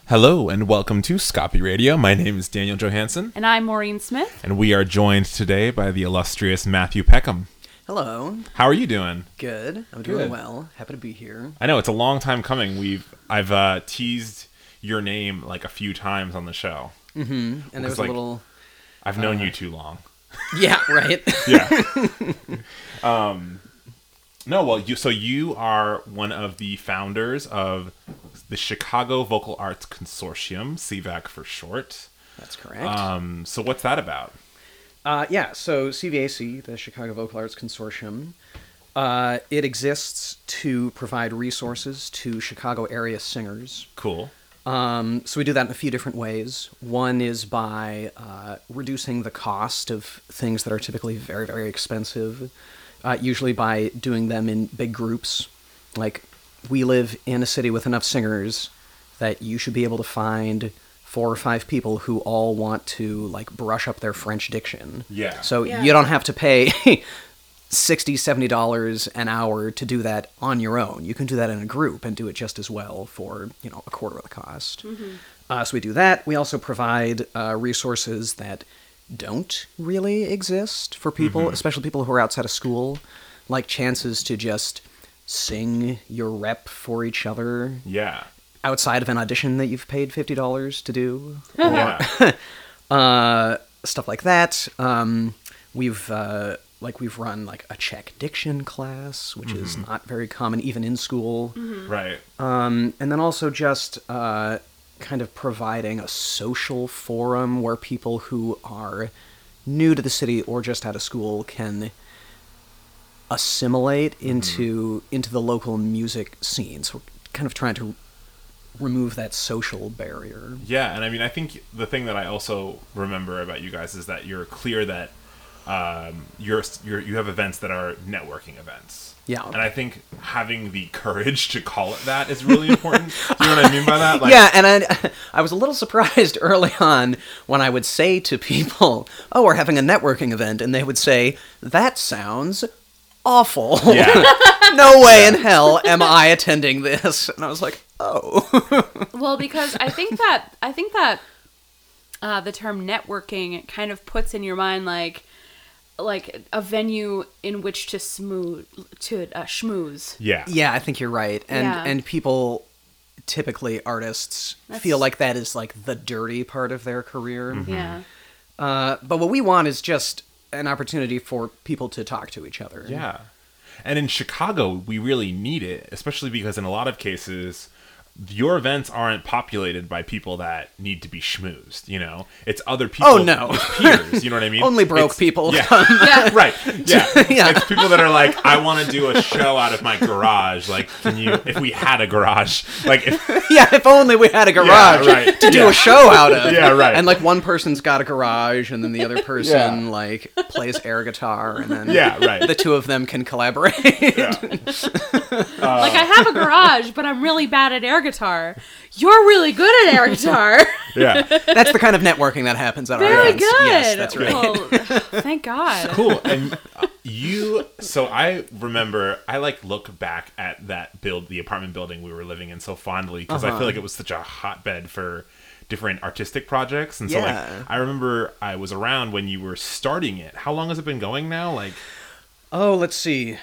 Hello and welcome to Scoppy Radio. My name is Daniel Johansson. And I'm Maureen Smith. And we are joined today by the illustrious Matthew Peckham. Hello. How are you doing? Good. I'm doing well. Happy to be here. I know, it's a long time coming. I've teased your name like a few times on the show. Mm-hmm. And there was a little... I've known you too long. Yeah, right. Yeah. So you are one of the founders of the Chicago Vocal Arts Consortium, CVAC for short. That's correct. So what's that about? So CVAC, the Chicago Vocal Arts Consortium, it exists to provide resources to Chicago area singers. Cool. So we do that in a few different ways. One is by reducing the cost of things that are typically very, very expensive, usually by doing them in big groups. Like, we live in a city with enough singers that you should be able to find 4 or 5 people who all want to, like, brush up their French diction. Yeah. So you don't have to pay $60, $70 an hour to do that on your own. You can do that in a group and do it just as well for, a quarter of the cost. Mm-hmm. So we do that. We also provide resources that don't really exist for people, especially people who are outside of school, like chances to just sing your rep for each other. Yeah. Outside of an audition that you've paid $50 to do. Yeah. Stuff like that. We've run like a Czech diction class, which is not very common even in school. Mm-hmm. Right. And then also just kind of providing a social forum where people who are new to the city or just out of school can assimilate into the local music scene. So we're kind of trying to remove that social barrier. Yeah, and I mean, I think the thing that I also remember about you guys is that you're clear that you have events that are networking events. Yeah. And I think having the courage to call it that is really important. Do you know what I mean by that? Like, yeah, and I was a little surprised early on when I would say to people, "Oh, we're having a networking event," and they would say, "That sounds awful. Yeah. No way in hell am I attending this." And I was like, "Oh." Well, because I think that the term networking kind of puts in your mind like a venue in which to schmooze. Yeah. Yeah, I think you're right. And people, typically artists, feel like that is like the dirty part of their career. Mm-hmm. Yeah. But what we want is just an opportunity for people to talk to each other. Yeah. And in Chicago, we really need it, especially because in a lot of cases, your events aren't populated by people that need to be schmoozed, It's other people. Oh, no. It's peers, you know what I mean? Only broke people. Yeah. Yeah. Right. Yeah. Yeah. It's people that are like, I want to do a show out of my garage. Like, if we had a garage, If only we had a garage right. to do a show out of. Yeah, right. And like one person's got a garage and then the other person like plays air guitar and then right. the two of them can collaborate. Yeah. Like, I have a garage, but I'm really bad at air guitar. You're really good at air guitar. Yeah. That's the kind of networking that happens at our Very events. good. Yes, that's right. Well, thank God. Cool. And so I remember, I look back at the apartment building we were living in so fondly because I feel like it was such a hotbed for different artistic projects. And so I remember I was around when you were starting it. How long has it been going now? Oh, let's see.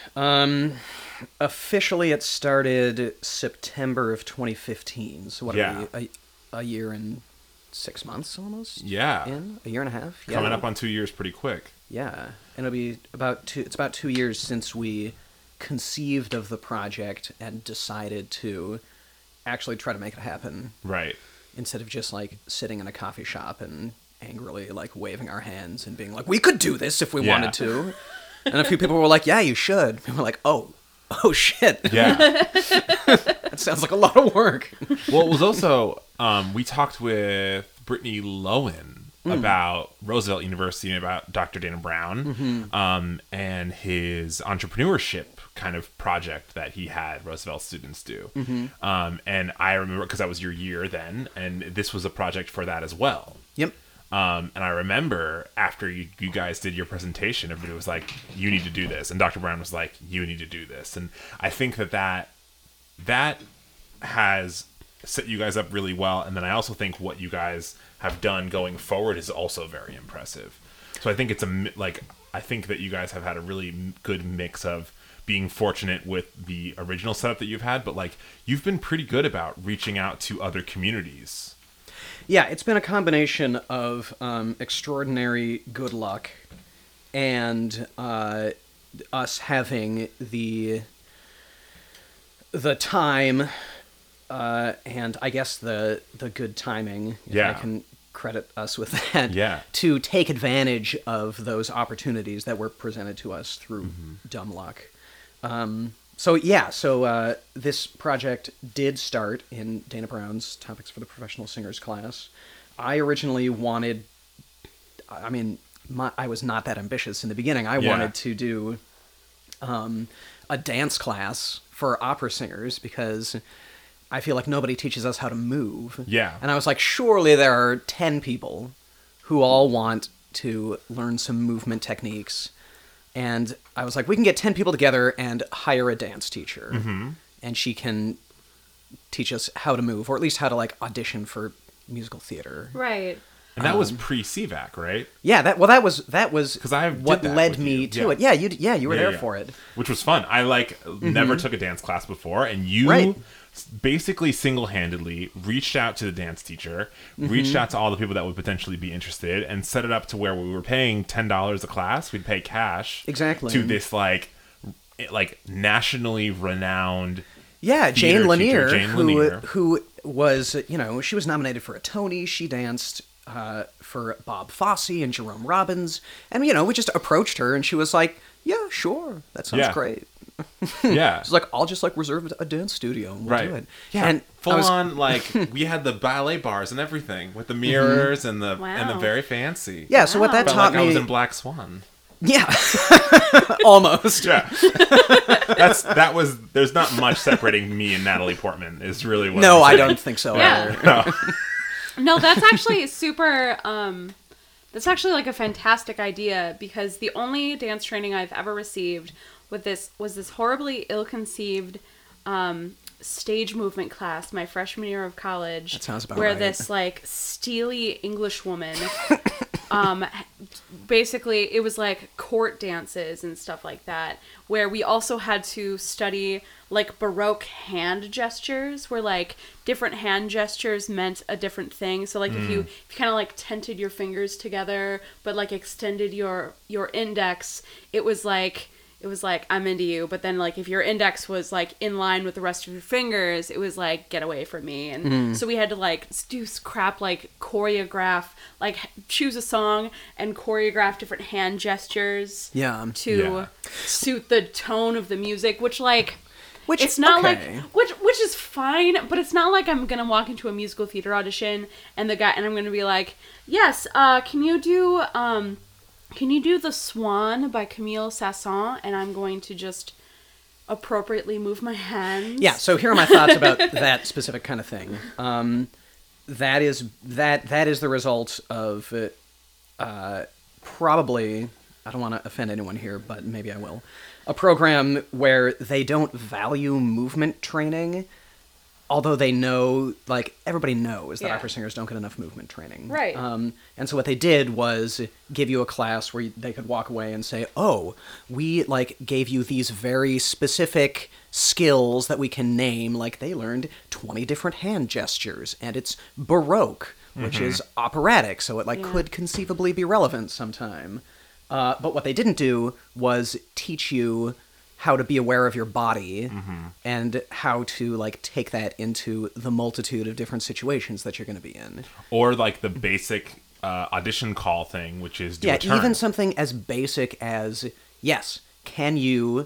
Officially, it started September of 2015. So what are we, a year and 6 months almost? Yeah. A year and a half? Yeah. Coming up on 2 years pretty quick. Yeah. And it'll be about 2 years since we conceived of the project and decided to actually try to make it happen. Right. Instead of just sitting in a coffee shop and angrily waving our hands and being like, we could do this if we wanted to. And a few people were like, yeah, you should. And we're like, oh shit. Yeah. That sounds like a lot of work. Well, it was also, we talked with Brittany Lowen about Roosevelt University and about Dr. Dana Brown and his entrepreneurship kind of project that he had Roosevelt students do. And I remember, because that was your year then, and this was a project for that as well. Yep. And I remember after you guys did your presentation, everybody was like, you need to do this. And Dr. Brown was like, you need to do this. And I think that has set you guys up really well. And then I also think what you guys have done going forward is also very impressive. So I think it's I think that you guys have had a really good mix of being fortunate with the original setup that you've had, but like you've been pretty good about reaching out to other communities. Yeah, it's been a combination of extraordinary good luck and us having the time and I guess the good timing, if I can credit us with that, to take advantage of those opportunities that were presented to us through dumb luck. So this project did start in Dana Brown's Topics for the Professional Singers class. I originally wanted, I was not that ambitious in the beginning. I wanted to do a dance class for opera singers because I feel like nobody teaches us how to move. Yeah. And I was like, surely there are 10 people who all want to learn some movement techniques. And I was like, we can get 10 people together and hire a dance teacher. And she can teach us how to move, or at least how to like audition for musical theater. Right. And that was pre-CVAC, right? Yeah, that was because what led me to it. Yeah, you were there for it, which was fun. I never took a dance class before, and you basically single-handedly reached out to the dance teacher, reached out to all the people that would potentially be interested, and set it up to where we were paying $10 a class. We'd pay cash to this like nationally renowned Jane Lanier, Lanier, who was she was nominated for a Tony. She danced for Bob Fosse and Jerome Robbins, and we just approached her, and she was like, "Yeah, sure, that sounds great." She's like, "I'll just reserve a dance studio and we'll do it." Yeah, and on we had the ballet bars and everything with the mirrors and the very fancy. Yeah, so what that taught me, I was in Black Swan. Yeah, almost. Yeah, there's not much separating me and Natalie Portman. Is really what. No, I don't think so. Yeah. No, that's actually super. That's actually a fantastic idea, because the only dance training I've ever received was this horribly ill-conceived stage movement class my freshman year of college. That sounds about right. Where this steely English woman, basically it was court dances and stuff like that, where we also had to study Baroque hand gestures, where different hand gestures meant a different thing. So if you kind of tented your fingers together but extended your index, it was I'm into you. But then if your index was in line with the rest of your fingers, it was get away from me. And so we had to do crap choreograph, choose a song and choreograph different hand gestures to suit the tone of the music, which it's not which is fine, but it's not I'm gonna walk into a musical theater audition and I'm gonna be yes, can you do The Swan by Camille Sasson? And I'm going to just appropriately move my hands. Yeah, so here are my thoughts about that specific kind of thing. That is the result of probably, I don't want to offend anyone here, but maybe I will, a program where they don't value movement training, although they know, everybody knows that opera singers don't get enough movement training. Right. And so what they did was give you a class where they could walk away and say, oh, we, gave you these very specific skills that we can name. They learned 20 different hand gestures, and it's Baroque, which is operatic, so it, could conceivably be relevant sometime. But what they didn't do was teach you how to be aware of your body and how to take that into the multitude of different situations that you're going to be in. Or the basic audition call thing, which is do a turn. Even something as basic as, yes, can you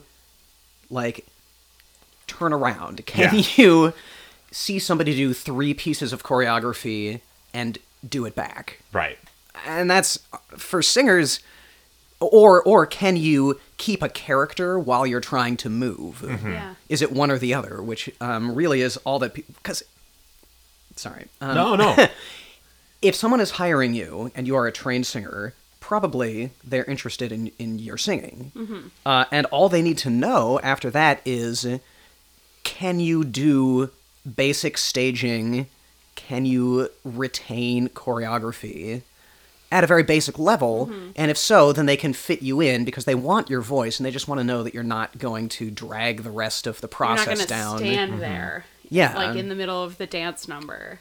turn around? Can you see somebody do 3 pieces of choreography and do it back? Right. And that's for singers. Or can you keep a character while you're trying to move? Yeah. Is it one or the other? Which really is all that people... Because... Sorry. No. If someone is hiring you and you are a trained singer, probably they're interested in your singing. And all they need to know after that is, can you do basic staging, can you retain choreography at a very basic level? And if so, then they can fit you in because they want your voice and they just want to know that you're not going to drag the rest of the You're not process going to down. stand there. Yeah. Like in the middle of the dance number.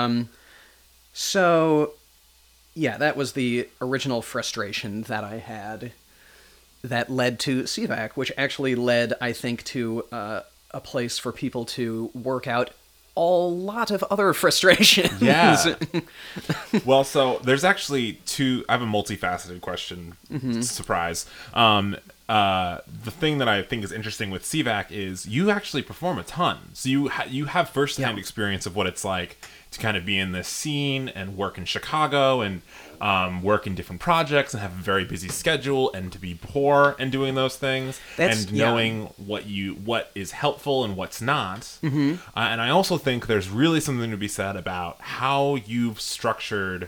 So, yeah, that was the original frustration that I had that led to CVAC, which actually led, I think, to a place for people to work out a lot of other frustrations. Yeah. Well, so there's actually I have a multifaceted question. Surprise. The thing that I think is interesting with CVAC is you actually perform a ton. So you have firsthand experience of what it's like to kind of be in this scene and work in Chicago and work in different projects and have a very busy schedule and to be poor and doing those things and knowing what is helpful and what's not. And I also think there's really something to be said about how you've structured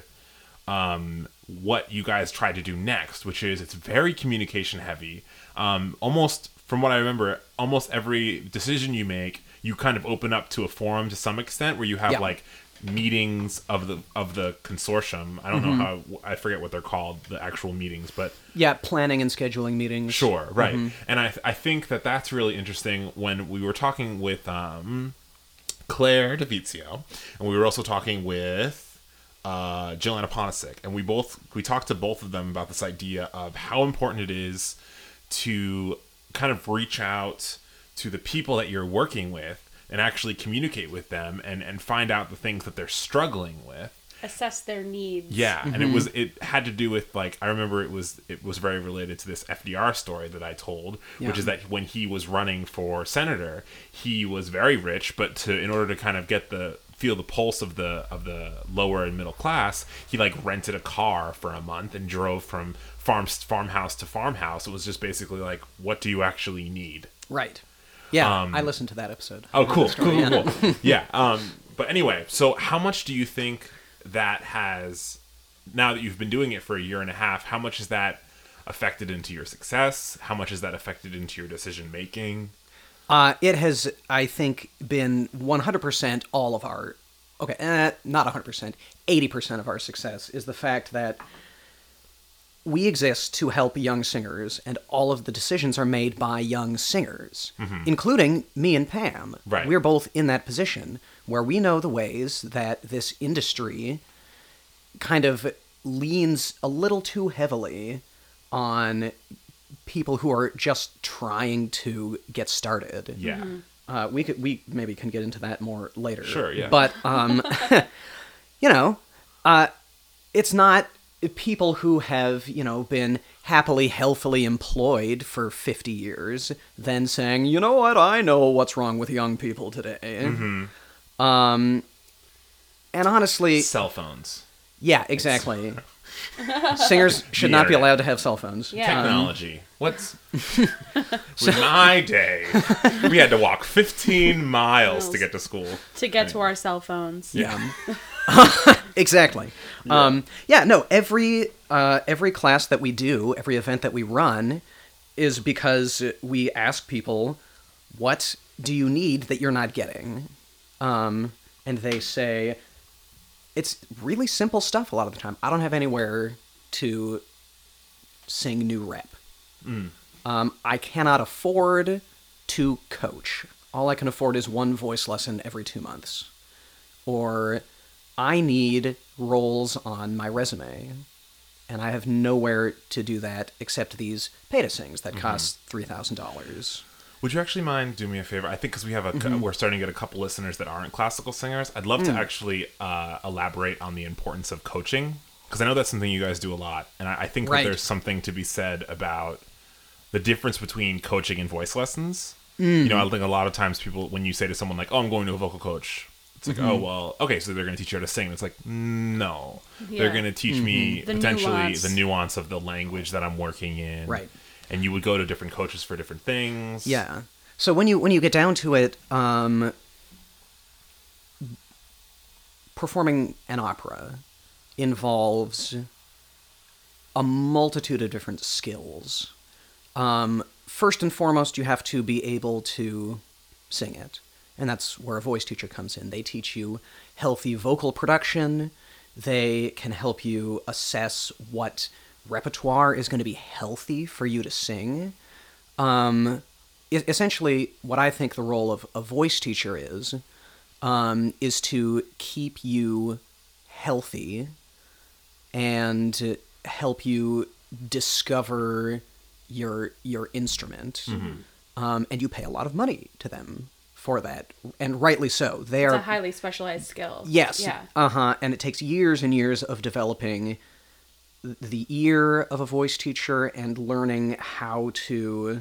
what you guys try to do next, which is it's very communication heavy. Almost from what I remember, almost every decision you make, you kind of open up to a forum to some extent where you have like meetings of the consortium. I don't know how, I forget what they're called, the actual meetings, but planning and scheduling meetings. Sure, right. And I think that's really interesting. When we were talking with Claire DeVizio, and we were also talking with Jill Anaponisic, and we talked to both of them about this idea of how important it is to kind of reach out to the people that you're working with and actually communicate with them and find out the things that they're struggling with. Assess their needs. Yeah, and it had to do with, like, I remember it was very related to this FDR story that I told, which is that when he was running for senator, he was very rich, but in order to kind of feel the pulse of the lower and middle class, he like rented a car for a month and drove from farmhouse to farmhouse. It was just basically like, what do you actually need? Right. Yeah, I listened to that episode. Oh, cool. Yeah. But anyway, so how much do you think that has, now that you've been doing it for a year and a half, how much has that affected into your success? How much has that affected into your decision making? It has, I think, been 100% all of our, not 100%, 80% of our success is the fact that we exist to help young singers, and all of the decisions are made by young singers, including me and Pam. Right. We're both in that position where we know the ways that this industry kind of leans a little too heavily on people who are just trying to get started. Yeah. We maybe can get into that more later. Sure, yeah. But, it's not people who have, been happily, healthily employed for 50 years then saying, you know what, I know what's wrong with young people today. And honestly... Cell phones. Yeah, exactly. Singers should not be allowed to have cell phones. Yeah. Technology. In my day, we had to walk 15 miles to get to school. To get to our cell phones. Yeah. Exactly. Every class that we do, every event that we run is because we ask people, what do you need that you're not getting? And they say, it's really simple stuff a lot of the time. I don't have anywhere to sing new rep. I cannot afford to coach. All I can afford is one voice lesson every 2 months. Or I need roles on my resume, and I have nowhere to do that except these pay-to-sings that cost $3,000. Would you actually mind doing me a favor? I think because we have we're starting to get a couple listeners that aren't classical singers. I'd love to actually elaborate on the importance of coaching, because I know that's something you guys do a lot, and I think that there's something to be said about the difference between coaching and voice lessons. I think a lot of times people, when you say to someone like, "Oh, I'm going to a vocal coach," it's like, "Oh, well, okay, so they're going to teach you how to sing." And it's like, no, they're going to teach me potentially the nuance of the language that I'm working in, Right. And you would go to different coaches for different things. Yeah. So when you get down to it, performing an opera involves a multitude of different skills. First and foremost, you have to be able to sing it. And that's where a voice teacher comes in. They teach you healthy vocal production. They can help you assess what repertoire is going to be healthy for you to sing. Essentially, what I think the role of a voice teacher is to keep you healthy and help you discover your instrument. And you pay a lot of money to them for that, and rightly so. They It's are a highly specialized skill. yes, Yeah. and it takes years and years of developing the ear of a voice teacher and learning how to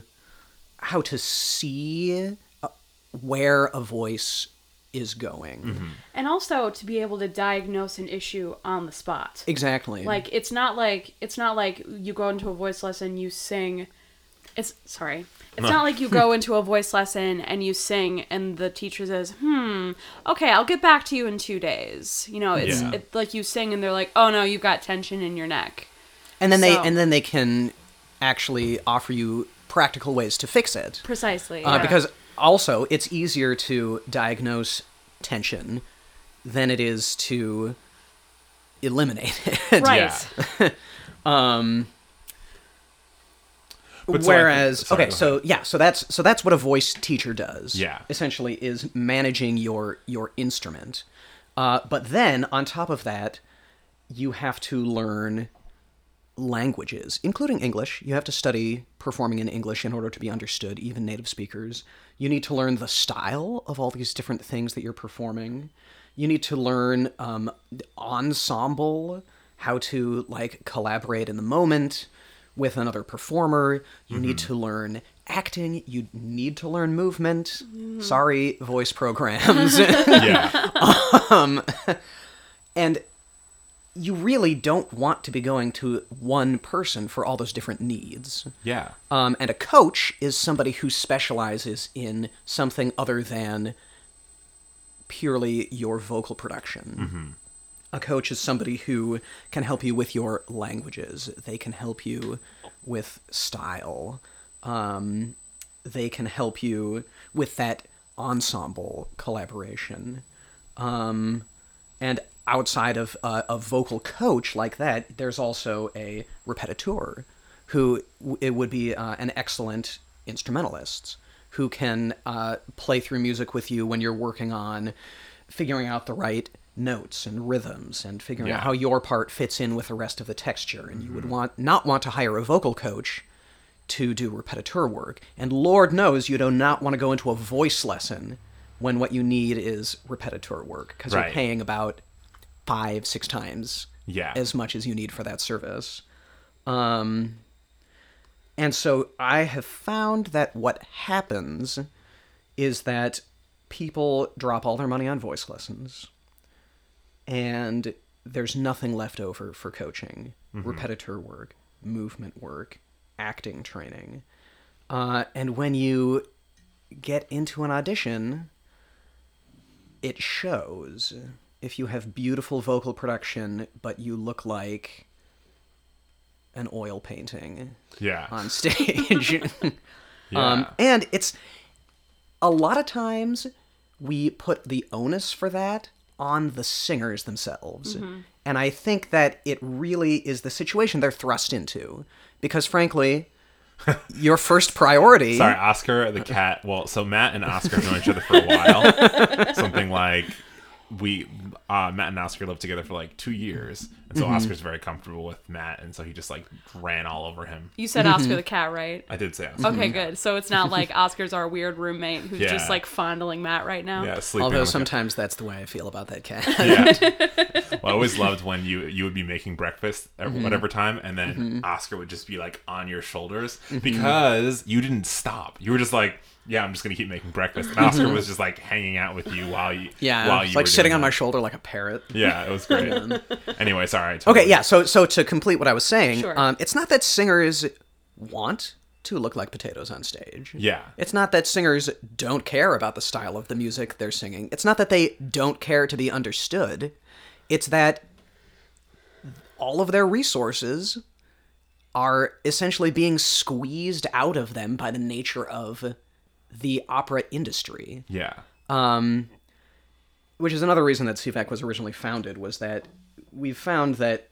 see where a voice is going. And also to be able to diagnose an issue on the spot. Exactly. Like it's not like you go into a voice lesson, you sing. It's not like you go into a voice lesson and you sing and the teacher says, okay, I'll get back to you in 2 days. You know, it's like you sing and they're like, oh no, you've got tension in your neck. And then they can actually offer you practical ways to fix it. Precisely. Because also it's easier to diagnose tension than it is to eliminate it. Right. But Whereas, so that's what a voice teacher does. Yeah. Essentially, is managing your instrument. But then on top of that, you have to learn languages, including English. You have to study performing in English in order to be understood, even native speakers. You need to learn the style of all these different things that you're performing. You need to learn ensemble, how to like collaborate in the moment with another performer. You need to learn acting. You need to learn movement. Sorry, voice programs. And you really don't want to be going to one person for all those different needs. Yeah. And a coach is somebody who specializes in something other than purely your vocal production. A coach is somebody who can help you with your languages. They can help you with style. They can help you with that ensemble collaboration. And outside of a vocal coach like that, there's also a repetiteur who it would be an excellent instrumentalist who can play through music with you when you're working on figuring out the right notes and rhythms and figuring out how your part fits in with the rest of the texture. And you would not want to hire a vocal coach to do repetiteur work. And Lord knows you do not want to go into a voice lesson when what you need is repetiteur work, because you're paying about 5-6 times as much as you need for that service. And so I have found that what happens is that people drop all their money on voice lessons, and there's nothing left over for coaching, repetiteur work, movement work, acting training. And when you get into an audition, it shows. If you have beautiful vocal production, but you look like an oil painting on stage. And it's a lot of times we put the onus for that on the singers themselves. And I think that it really is the situation they're thrust into. Because frankly, your first priority... Sorry, Oscar the cat. Well, so Matt and Oscar have known each other for a while. Something like... Matt and Oscar lived together for like 2 years, and so Oscar's very comfortable with Matt, and so he just like ran all over him. You said Oscar the cat, right? I did say Oscar. Okay, good. So it's not like Oscar's our weird roommate who's just like fondling Matt right now. Yeah, sleeping. Although sometimes that's the way I feel about that cat. Well, I always loved when you would be making breakfast at whatever time, and then Oscar would just be like on your shoulders because you didn't stop. You were just like, yeah, I'm just gonna keep making breakfast. And Oscar was just like hanging out with you while you like sitting on my shoulder like a parrot. Yeah, it was great. Anyway, sorry. Okay, yeah. So to complete what I was saying, Sure. It's not that singers want to look like potatoes on stage. Yeah. It's not that singers don't care about the style of the music they're singing. It's not that they don't care to be understood. It's that all of their resources are essentially being squeezed out of them by the nature of the opera industry. Yeah. Which is another reason that CVAC was originally founded, was that we've found that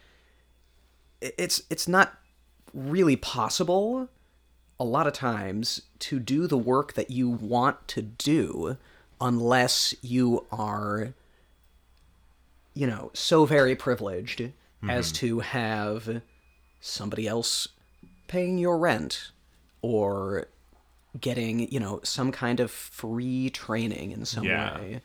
it's not really possible a lot of times to do the work that you want to do unless you are, so very privileged as to have somebody else paying your rent or getting, some kind of free training in some way.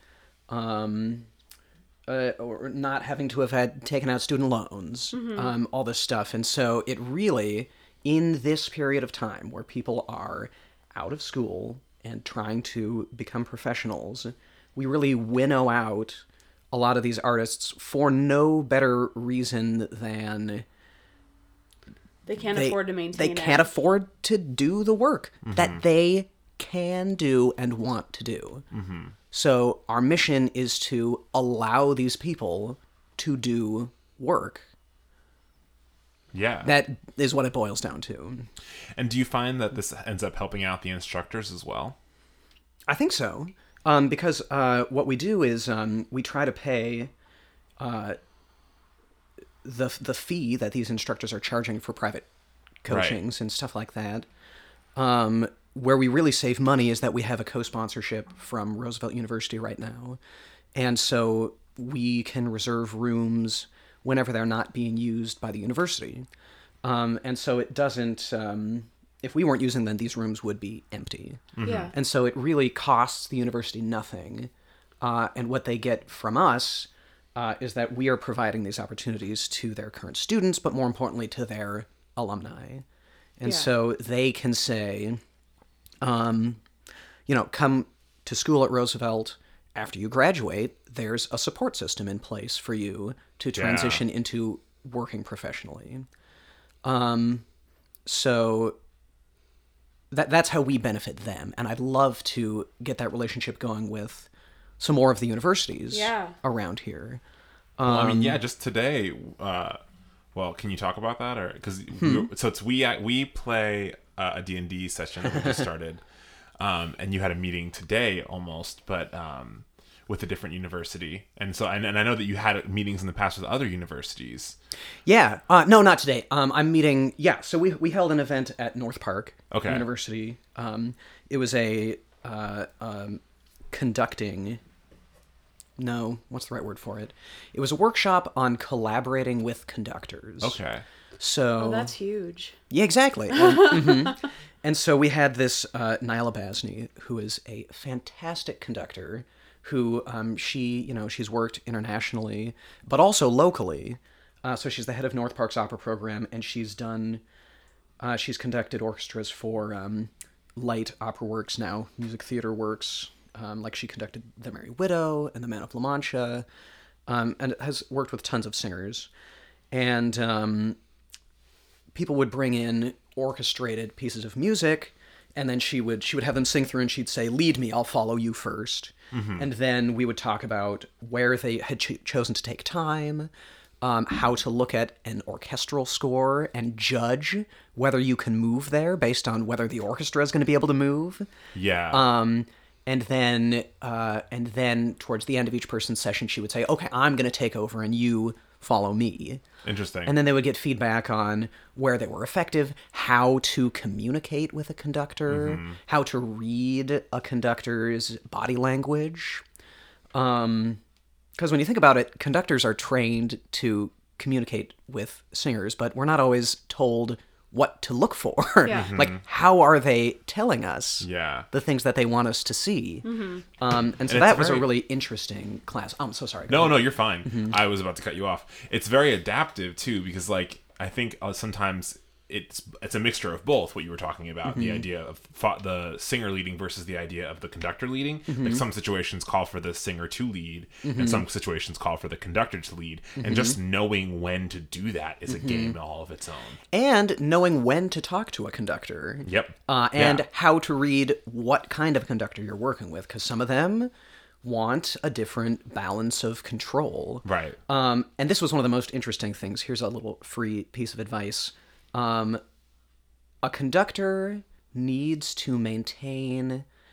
Or not having to have taken out student loans, all this stuff. And so it really, in this period of time where people are out of school and trying to become professionals, we really winnow out a lot of these artists for no better reason than they can't afford to maintain it. They can't afford to do the work that they can do and want to do. So our mission is to allow these people to do work. Yeah. That is what it boils down to. And do you find that this ends up helping out the instructors as well? I think so. Because what we do is we try to pay the fee that these instructors are charging for private coachings and stuff like that. Where we really save money is that we have a co-sponsorship from Roosevelt University right now. And so we can reserve rooms whenever they're not being used by the university. And so it doesn't, if we weren't using them, these rooms would be empty. Yeah. And so it really costs the university nothing. And what they get from us is that we are providing these opportunities to their current students, but more importantly to their alumni. And so they can say, come to school at Roosevelt. After you graduate, there's a support system in place for you to transition into working professionally. So that's how we benefit them. And I'd love to get that relationship going with some more of the universities around here. Well, just today, can you talk about that? Or because we play a D&D session that we just started, and you had a meeting today almost, but with a different university, and so and I know that you had meetings in the past with other universities. Yeah, no, not today. I'm meeting. Yeah, so we held an event at North Park University. It was a conducting. No, what's the right word for it? It was a workshop on collaborating with conductors. Okay. So that's huge. Yeah, exactly. And so we had this Nyla Basney, who is a fantastic conductor, who she's worked internationally, but also locally. So she's the head of North Park's opera program, and she's conducted orchestras for light opera works now, music theater works. Like she conducted The Merry Widow and The Man of La Mancha, and has worked with tons of singers. And people would bring in orchestrated pieces of music, and then she would have them sing through, and she'd say, "Lead me, I'll follow you first." And then we would talk about where they had chosen to take time, how to look at an orchestral score and judge whether you can move there based on whether the orchestra is going to be able to move. Yeah. And then towards the end of each person's session, she would say, "Okay, I'm going to take over and you follow me." Interesting. And then they would get feedback on where they were effective, how to communicate with a conductor, how to read a conductor's body language. Because when you think about it, conductors are trained to communicate with singers, but we're not always told what to look for. Yeah. Like, how are they telling us the things that they want us to see? And so that was a really interesting class. I'm so sorry. No, you're fine. I was about to cut you off. It's very adaptive too, because like I think sometimes it's a mixture of both. What you were talking about, the idea of the singer leading versus the idea of the conductor leading. Like some situations call for the singer to lead, and some situations call for the conductor to lead. And just knowing when to do that is a game all of its own. And knowing when to talk to a conductor. Yep. And how to read what kind of conductor you're working with, because some of them want a different balance of control. Right. And this was one of the most interesting things. Here's a little free piece of advice. A conductor needs to maintain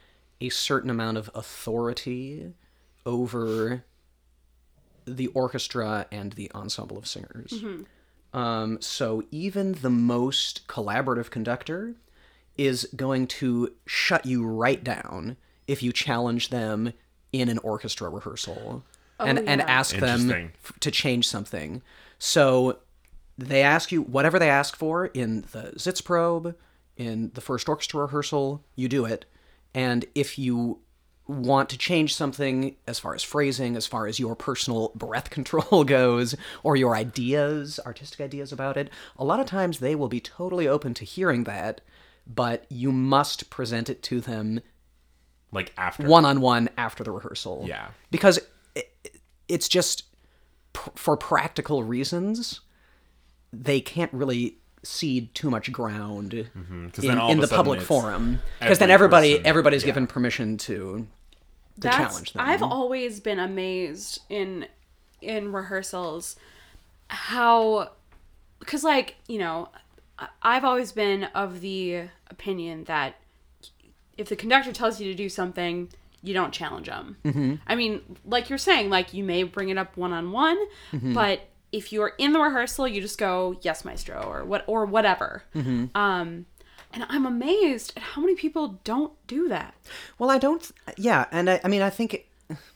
a certain amount of authority over the orchestra and the ensemble of singers. So even the most collaborative conductor is going to shut you right down if you challenge them in an orchestra rehearsal and ask them to change something. So they ask you whatever they ask for in the Sitzprobe, in the first orchestra rehearsal, you do it. And if you want to change something as far as phrasing, as far as your personal breath control goes, or your ideas, artistic ideas about it, a lot of times they will be totally open to hearing that, but you must present it to them like after one-on-one after the rehearsal. Yeah. Because it's just, for practical reasons, they can't really cede too much ground then in the public forum. Because then everybody's given permission to challenge them. I've always been amazed in rehearsals how, because like, you know, I've always been of the opinion that if the conductor tells you to do something, you don't challenge them. I mean, like you're saying, like you may bring it up one-on-one, but if you're in the rehearsal, you just go, yes, maestro, or whatever. And I'm amazed at how many people don't do that. Well, and I mean, I think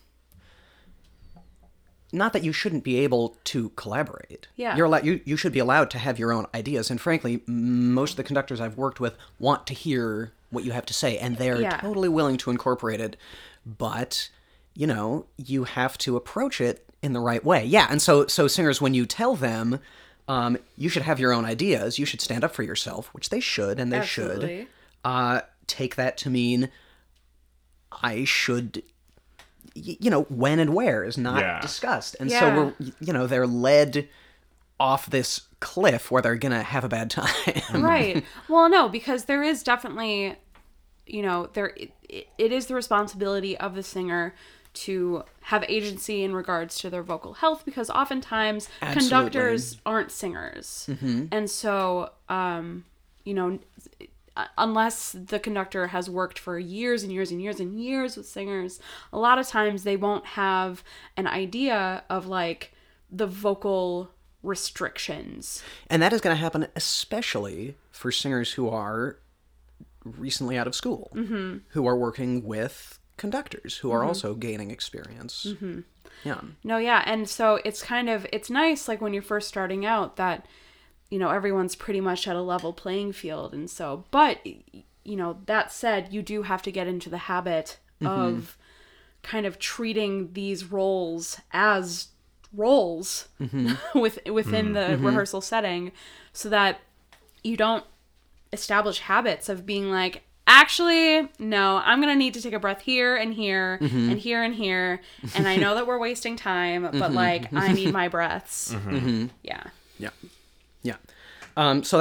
not that you shouldn't be able to collaborate. Yeah. You should be allowed to have your own ideas, and frankly, most of the conductors I've worked with want to hear what you have to say, and they're totally willing to incorporate it, but, you know, you have to approach it in the right way. Yeah, and so singers, when you tell them you should have your own ideas, you should stand up for yourself, which they should, and they Absolutely. should, take that to mean I should, you know, when and where is not discussed. And so they're led off this cliff where they're gonna have a bad time. Right. Well, no, because there is definitely, you know, it is the responsibility of the singer to have agency in regards to their vocal health, because oftentimes conductors aren't singers. And so, you know, unless the conductor has worked for years and years and years and years with singers, a lot of times they won't have an idea of like the vocal restrictions. And that is going to happen especially for singers who are recently out of school, who are working with conductors who are also gaining experience. Yeah. No, yeah. And so it's nice, like when you're first starting out, that, you know, everyone's pretty much at a level playing field. And so, but, you know, that said, you do have to get into the habit of kind of treating these roles as roles within the rehearsal setting, so that you don't establish habits of being like, actually, no, I'm going to need to take a breath here and here and here and here. And I know that we're wasting time, but like, I need my breaths. Yeah. Yeah. Yeah. So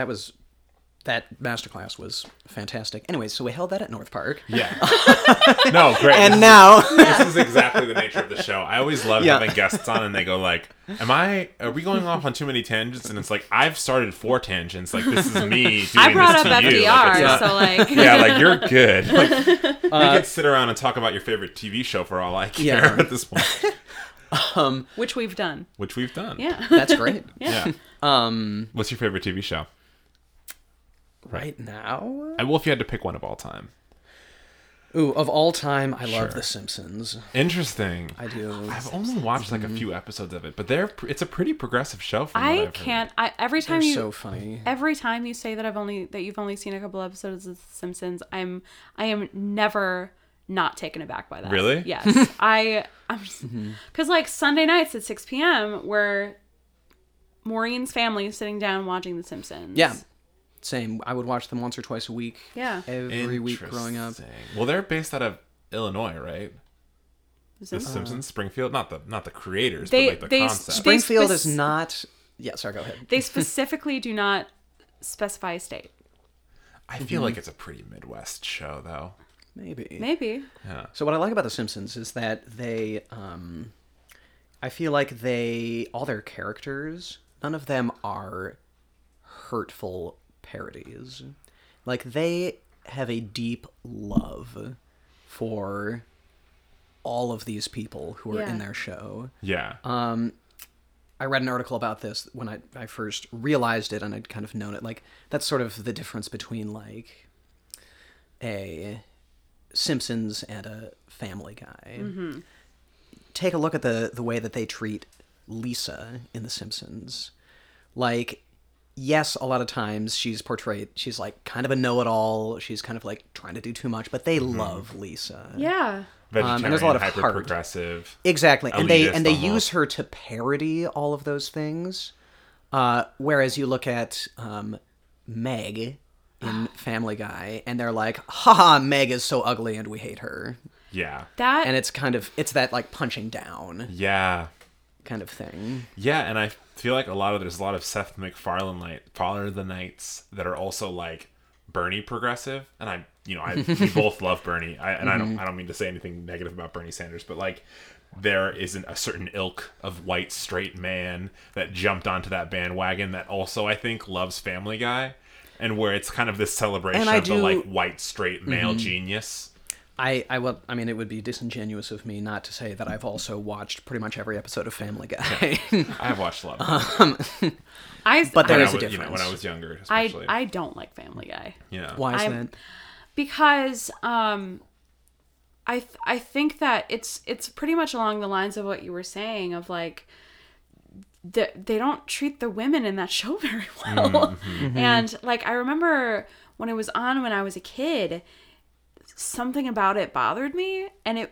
that masterclass was fantastic. Anyway, so we held that at North Park. Yeah. No, great. And now this is exactly the nature of the show. I always love having guests on and they go like, are we going off on too many tangents? And it's like, I've started 4 tangents. Like, this is me doing I brought this up to you. FDR, Like, so like... yeah, like, you're good. Like, we could sit around and talk about your favorite TV show for all I care at this point. Which we've done. Yeah. that's great. Yeah. What's your favorite TV show? Right now? Well, if you had to pick one of all time. Ooh, of all time, I love The Simpsons. Interesting. I do. I've only watched like a few episodes of it, but it's a pretty progressive show. Every time They're so funny. Every time you say that you've only seen a couple episodes of The Simpsons, I am never not taken aback by that. Really? Yes. I'm because like Sunday nights at 6 p.m. where Maureen's family is sitting down watching The Simpsons. Yeah. Same. I would watch them once or twice a week. Yeah. Every week growing up. Well, they're based out of Illinois, right? The Simpsons, Springfield, not the creators, but like the concept. Springfield is not. Yeah, sorry. Go ahead. They specifically do not specify a state. I feel like it's a pretty Midwest show, though. Maybe. Yeah. So what I like about The Simpsons is that they, I feel like all their characters, none of them are hurtful parodies. Like, they have a deep love for all of these people who are Yeah. in their show. Yeah. I read an article about this when I first realized it, and I'd kind of known it. Like, that's sort of the difference between, like, a Simpsons and a Family Guy. Mm-hmm. Take a look at the way that they treat Lisa in The Simpsons. Like, yes, a lot of times she's portrayed, she's, like, kind of a know-it-all. She's kind of, like, trying to do too much, but they love Lisa. Yeah. Vegetarian, and there's a lot of hyper heart. progressive. Exactly, and they elitist use almost. her to parody all of those things. Whereas you look at Meg in Family Guy, and they're like, "Haha, Meg is so ugly, and we hate her." Yeah. That And it's that like punching down Yeah. kind of thing. Yeah, and I feel like there's a lot of Seth MacFarlane Father of the Nights that are also like Bernie progressive, and we both love Bernie. I don't mean to say anything negative about Bernie Sanders, but like there isn't a certain ilk of white straight man that jumped onto that bandwagon that also I think loves Family Guy, and where it's kind of this celebration of the like white straight male genius. I mean, it would be disingenuous of me not to say that I've also watched pretty much every episode of Family Guy. I have watched a lot of them. But there When is I a was- difference. when I was younger, especially. I don't like Family Guy. yeah. Why is I'm- that? Because I think that it's pretty much along the lines of what you were saying of like they don't treat the women in that show very well. And like I remember when it was on when I was a kid, something about it bothered me, and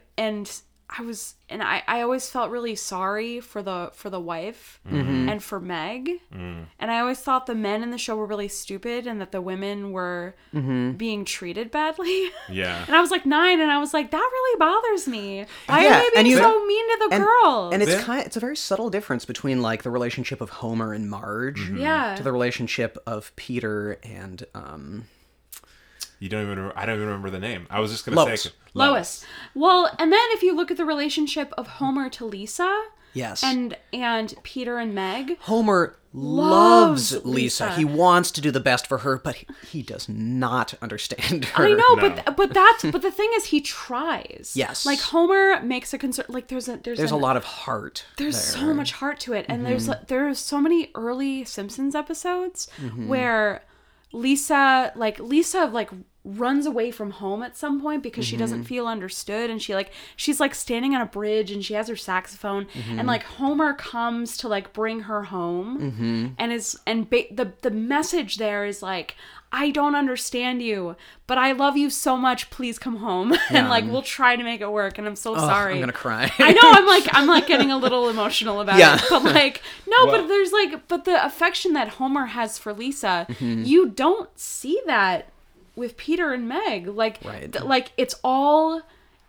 I always felt really sorry for the wife and for Meg. And I always thought the men in the show were really stupid and that the women were being treated badly. Yeah. And I was like 9, and I was like, that really bothers me. Why Yeah, are they and being you- so mean to the girls? And it's Yeah. it's a very subtle difference between like the relationship of Homer and Marge yeah. to the relationship of Peter and You don't even remember, I don't even remember the name. I was just going to Lois. say Lois. Well, and then if you look at the relationship of Homer to Lisa yes, and Peter and Meg, Homer loves Loves Lisa. Lisa. He wants to do the best for her, but he does not understand her. I know, No. but the thing is, he tries. Yes. like Homer makes a concern. Like there's There's a lot of heart. There's there. so much heart to it, and there's so many early Simpsons episodes where Lisa runs away from home at some point because she doesn't feel understood, and she's like standing on a bridge and she has her saxophone, and like Homer comes to like bring her home, and the message there is like, I don't understand you, but I love you so much, please come home. And like we'll try to make it work, and I'm so sorry. I'm gonna cry. I know, I'm like getting a little emotional about Yeah. it, but like no, Well- but there's like, but the affection that Homer has for Lisa, you don't see that with Peter and Meg. Like, Right. like it's all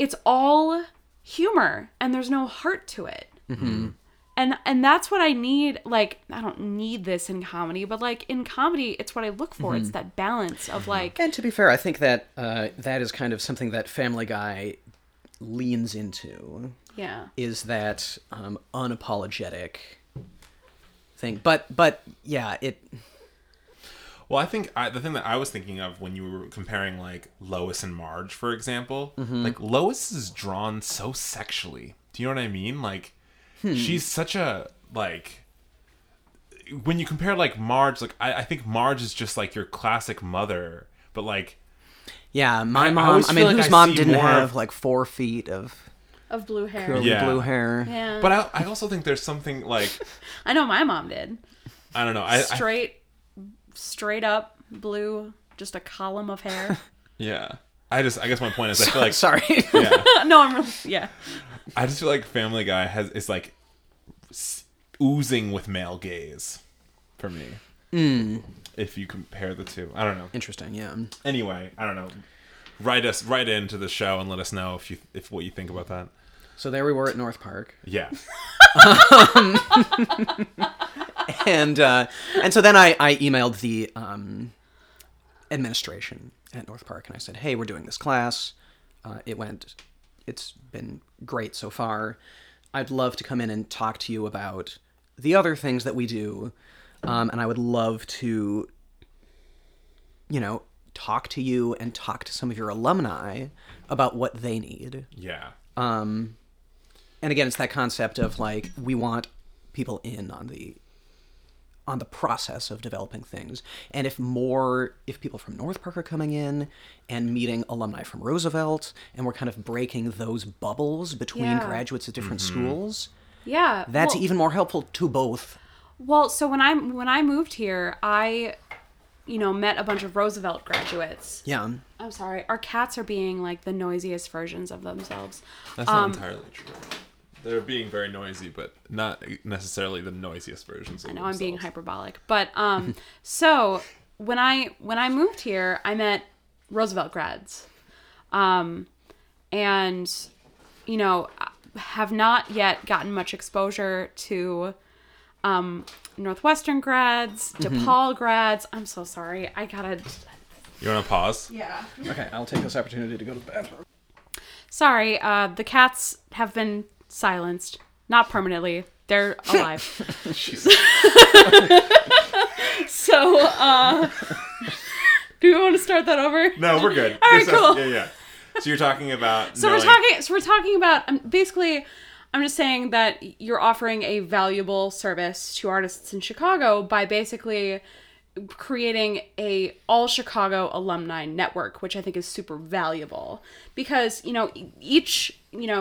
humor, and there's no heart to it. And that's what I need. Like, I don't need this in comedy, but like in comedy, it's what I look for. It's that balance of like, And to be fair, I think that that is kind of something that Family Guy leans into. yeah, Is that unapologetic thing? But yeah, it. Well, I think the thing that I was thinking of when you were comparing like Lois and Marge, for example, like Lois is drawn so sexually. Do you know what I mean? Like, she's such a like. When you compare like Marge, like I think Marge is just like your classic mother, but like Yeah, my I mom. always I mean, feel like whose I mom see didn't more have of- like 4 feet of of blue hair. curly Yeah. blue hair? Yeah, But I also think there's something like I know my mom did. I don't know. Straight up blue, just a column of hair. Yeah. I guess my point is I feel like Sorry. yeah. No, I'm really, yeah. I just feel like Family Guy is like oozing with male gaze for me. If you compare the two, I don't know. Interesting. Yeah. Anyway, I don't know. Write into the show and let us know if what you think about that. So there we were at North Park, Yeah. and so then I emailed the administration at North Park, and I said, "Hey, we're doing this class. It's been great so far. I'd love to come in and talk to you about the other things that we do, and I would love to, talk to you and talk to some of your alumni about what they need. Yeah. And again, it's that concept of like, we want people in on the process of developing things. And if people from North Park are coming in and meeting alumni from Roosevelt, and we're kind of breaking those bubbles between Yeah. graduates at different schools, Yeah. that's well, even more helpful to both. Well, so when I moved here, I, met a bunch of Roosevelt graduates. Yeah. I'm sorry. Our cats are being like the noisiest versions of themselves. That's not entirely true. They're being very noisy, but not necessarily the noisiest versions of I know I'm being themselves. hyperbolic, but so when I moved here, I met Roosevelt grads, and have not yet gotten much exposure to Northwestern grads, DePaul grads. I'm so sorry. I gotta. You want to pause? Yeah. Okay, I'll take this opportunity to go to the bathroom. Sorry. The cats have been silenced, not permanently. They're alive. So, do you want to start that over? No, we're good. All right, cool. Yeah. So you're talking about. So we're talking about basically. I'm just saying that you're offering a valuable service to artists in Chicago by basically creating a all Chicago alumni network, which I think is super valuable because each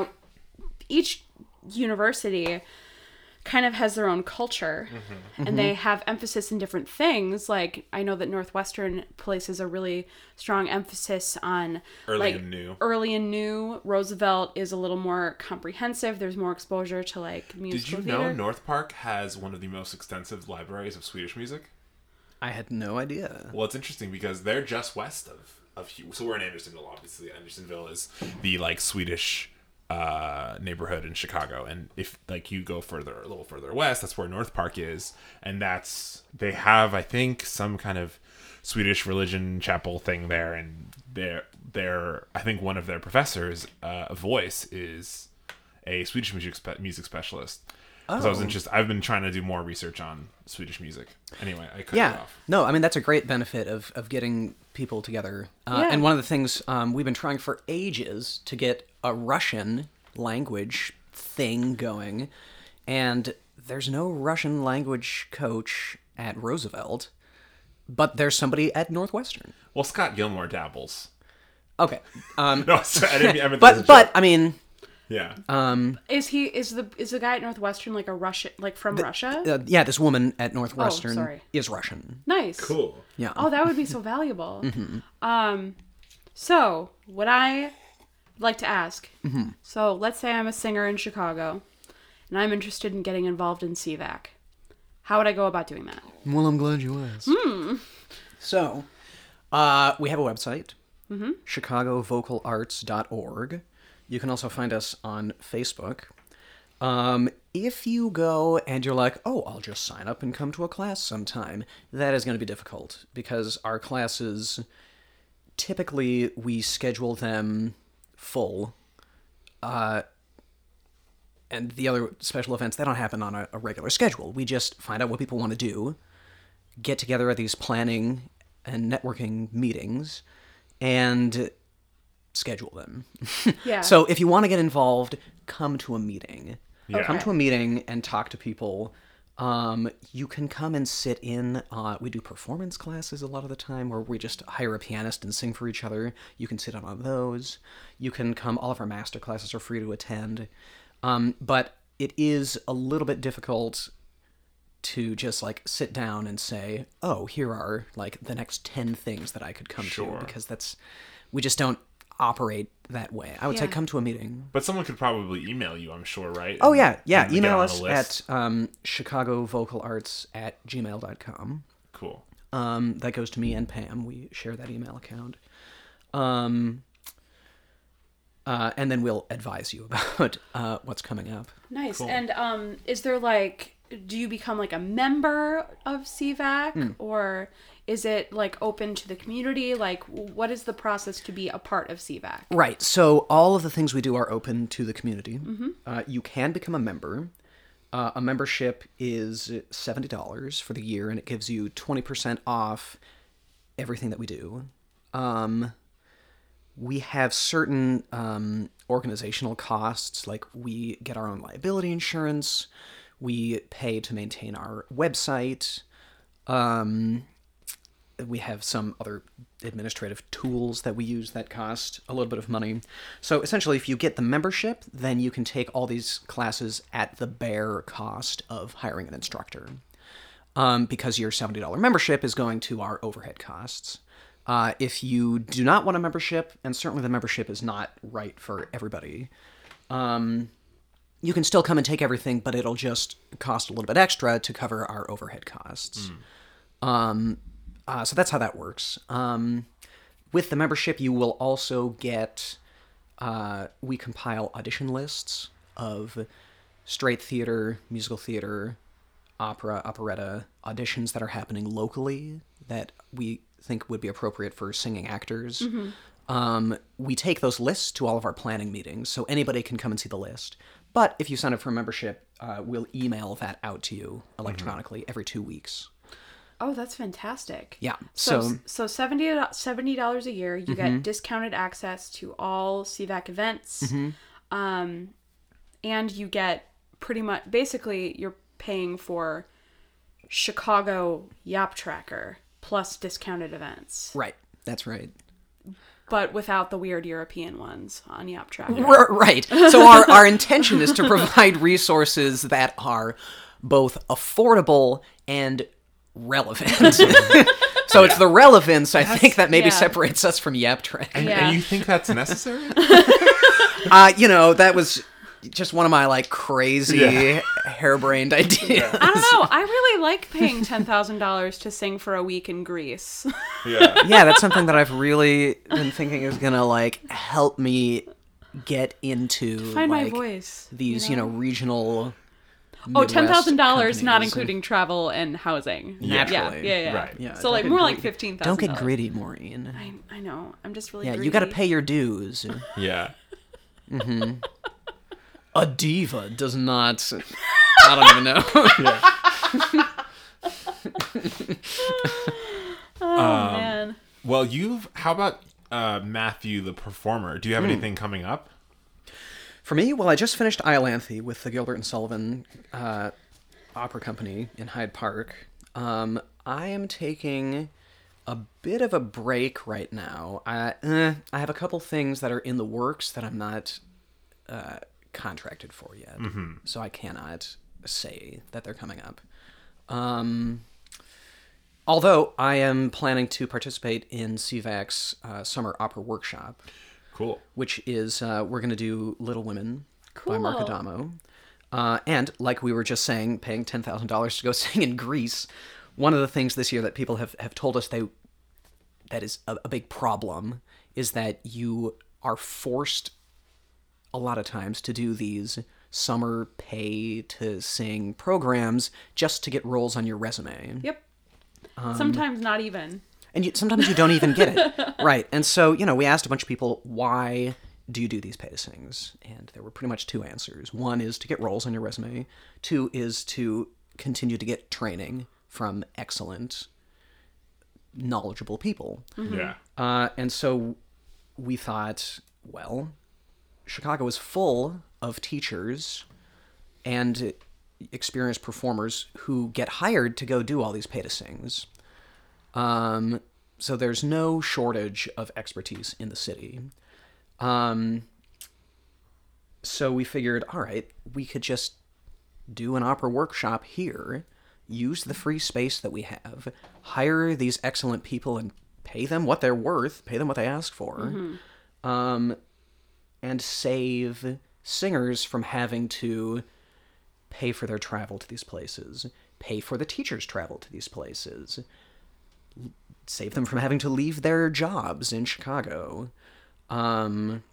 university kind of has their own culture and they have emphasis in different things. Like I know that Northwestern places a really strong emphasis on Early and new. Roosevelt is a little more comprehensive. There's more exposure to like musical Did you know theater. North Park has one of the most extensive libraries of Swedish music? I had no idea. Well, it's interesting because they're just west of Hugh. So we're in Andersonville, obviously. Andersonville is the like Swedish neighborhood in Chicago, and if like you go a little further west, that's where North Park is, and they have I think some kind of Swedish religion chapel thing there, and they're I think one of their professors, voice is a Swedish music specialist. Because I was interested. I've been trying to do more research on Swedish music. Anyway, I cut you off. No, I mean, that's a great benefit of getting people together. And one of the things we've been trying for ages to get a Russian language thing going. And there's no Russian language coach at Roosevelt, but there's somebody at Northwestern. Well, Scott Gilmore dabbles. Okay. No, sorry, I didn't mean, I meant But I mean... Yeah. Is the guy at Northwestern like a Russian, like from Russia? Yeah, this woman at Northwestern sorry. is Russian. Nice. Cool. Yeah. Oh, that would be so valuable. So what I like to ask. So let's say I'm a singer in Chicago, and I'm interested in getting involved in CVAC. How would I go about doing that? Well, I'm glad you asked. So, we have a website, chicagovocalarts.org. You can also find us on Facebook. If you go and you're like, oh, I'll just sign up and come to a class sometime, that is going to be difficult because our classes, typically we schedule them full. And the other special events, they don't happen on a regular schedule. We just find out what people want to do, get together at these planning and networking meetings, and schedule them. Yeah. So if you want to get involved, come to a meeting. Yeah. Come to a meeting and talk to people. You can come and sit in. We do performance classes a lot of the time where we just hire a pianist and sing for each other. You can sit in on those. You can come. All of our master classes are free to attend. But it is a little bit difficult to just like sit down and say, oh, here are like the next 10 things that I could come Sure. to, because we just don't operate that way. I would say Yeah. come to a meeting. But someone could probably email you, I'm sure, right? Oh, yeah. And get Email on us the list. at chicagovocalarts@gmail.com. Cool. That goes to me and Pam. We share that email account. And then we'll advise you about what's coming up. Nice. Cool. And is there like, do you become like a member of CVAC or is it like open to the community? Like, what is the process to be a part of CVAC? Right. So all of the things we do are open to the community. You can become a member. A membership is $70 for the year, and it gives you 20% off everything that we do. We have certain organizational costs, like we get our own liability insurance, we pay to maintain our website, we have some other administrative tools that we use that cost a little bit of money. So essentially, if you get the membership, then you can take all these classes at the bare cost of hiring an instructor, because your $70 membership is going to our overhead costs. If you do not want a membership, and certainly the membership is not right for everybody, you can still come and take everything, but it'll just cost a little bit extra to cover our overhead costs. So that's how that works. With the membership, you will also get, we compile audition lists of straight theater, musical theater, opera, operetta auditions that are happening locally that we think would be appropriate for singing actors. We take those lists to all of our planning meetings, so anybody can come and see the list. But if you sign up for a membership, we'll email that out to you electronically every 2 weeks. Oh, that's fantastic. Yeah. So $70 a year, you get discounted access to all CVAC events. And you get pretty much, basically, you're paying for Chicago Yap Tracker plus discounted events. Right. That's right. But without the weird European ones on Yap Tracker. Right. So our intention is to provide resources that are both affordable and relevant. So it's the relevance, I think, that maybe separates us from Yap Tracker. And you think that's necessary? That was just one of my crazy harebrained ideas. I don't know. I really like paying $10,000 to sing for a week in Greece. Yeah, that's something that I've really been thinking is gonna help me get into find my voice. These regional. Oh, $10,000, not companies. including travel and housing. Naturally. Yeah. Right. Yeah, So more like $15,000. Don't get gritty, Maureen. I know. I'm just really Yeah, greedy. you got to pay your dues. Yeah. A diva does not. I don't even know. Man. Well, how about Matthew the performer? Do you have anything coming up? For me, well, I just finished Iolanthe with the Gilbert and Sullivan Opera Company in Hyde Park. I am taking a bit of a break right now. I have a couple things that are in the works that I'm not contracted for yet, so I cannot say that they're coming up. Although I am planning to participate in CVAC's Summer Opera Workshop. Cool. Which is, we're going to do Little Women by Cool. Mark Adamo. And, like we were just saying, paying $10,000 to go sing in Greece. One of the things this year that people have told us that is a big problem is that you are forced a lot of times to do these summer pay-to-sing programs just to get roles on your resume. Yep. Sometimes not even. And sometimes you don't even get it. Right. And so, we asked a bunch of people, why do you do these pay-to-sings? And there were pretty much two answers. One is to get roles on your resume. Two is to continue to get training from excellent, knowledgeable people. Yeah. And so we thought, well, Chicago is full of teachers and experienced performers who get hired to go do all these pay-to-sings. So there's no shortage of expertise in the city. So we figured, all right, we could just do an opera workshop here, use the free space that we have, hire these excellent people and pay them what they're worth, pay them what they ask for, and save singers from having to pay for their travel to these places, pay for the teachers' travel to these places, save them from having to leave their jobs in Chicago, and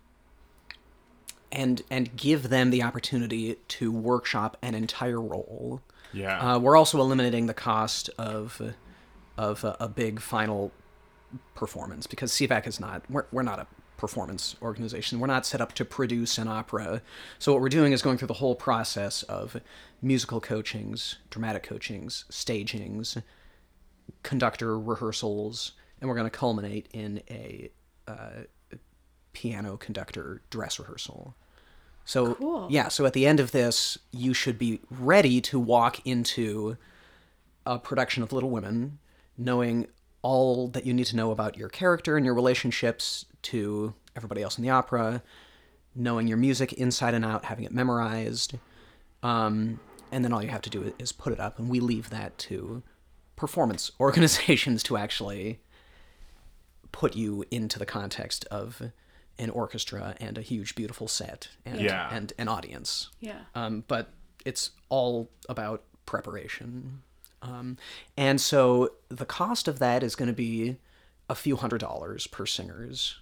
give them the opportunity to workshop an entire role. Yeah. We're also eliminating the cost of a big final performance, because CVAC is not, we're not a performance organization. We're not set up to produce an opera. So what we're doing is going through the whole process of musical coachings, dramatic coachings, stagings, conductor rehearsals, and we're going to culminate in a piano conductor dress rehearsal. So, Cool. yeah, so at the end of this, you should be ready to walk into a production of Little Women, knowing all that you need to know about your character and your relationships to everybody else in the opera, knowing your music inside and out, having it memorized, and then all you have to do is put it up, and we leave that to performance organizations to actually put you into the context of an orchestra and a huge, beautiful set and, Yeah. and an audience. Yeah. But it's all about preparation. And so the cost of that is going to be a few $100s per singers,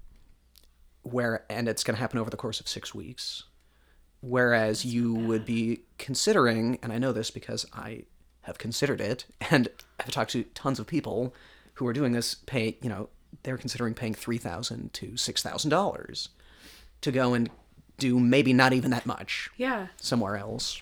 and it's going to happen over the course of 6 weeks. Whereas you would be considering, and I know this because I have considered it, and I've talked to tons of people who are doing this, they're considering paying $3,000 to $6,000 to go and do maybe not even that much Yeah. somewhere else.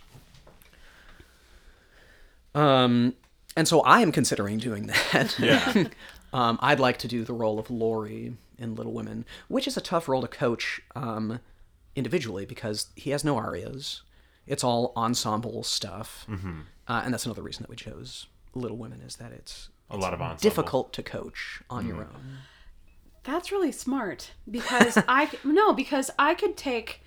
And so I am considering doing that. Yeah. I'd like to do the role of Laurie in Little Women, which is a tough role to coach individually because he has no arias. It's all ensemble stuff. Mm-hmm. And that's another reason that we chose Little Women, is that it's A lot of ensemble. difficult to coach on your own. That's really smart because I could take,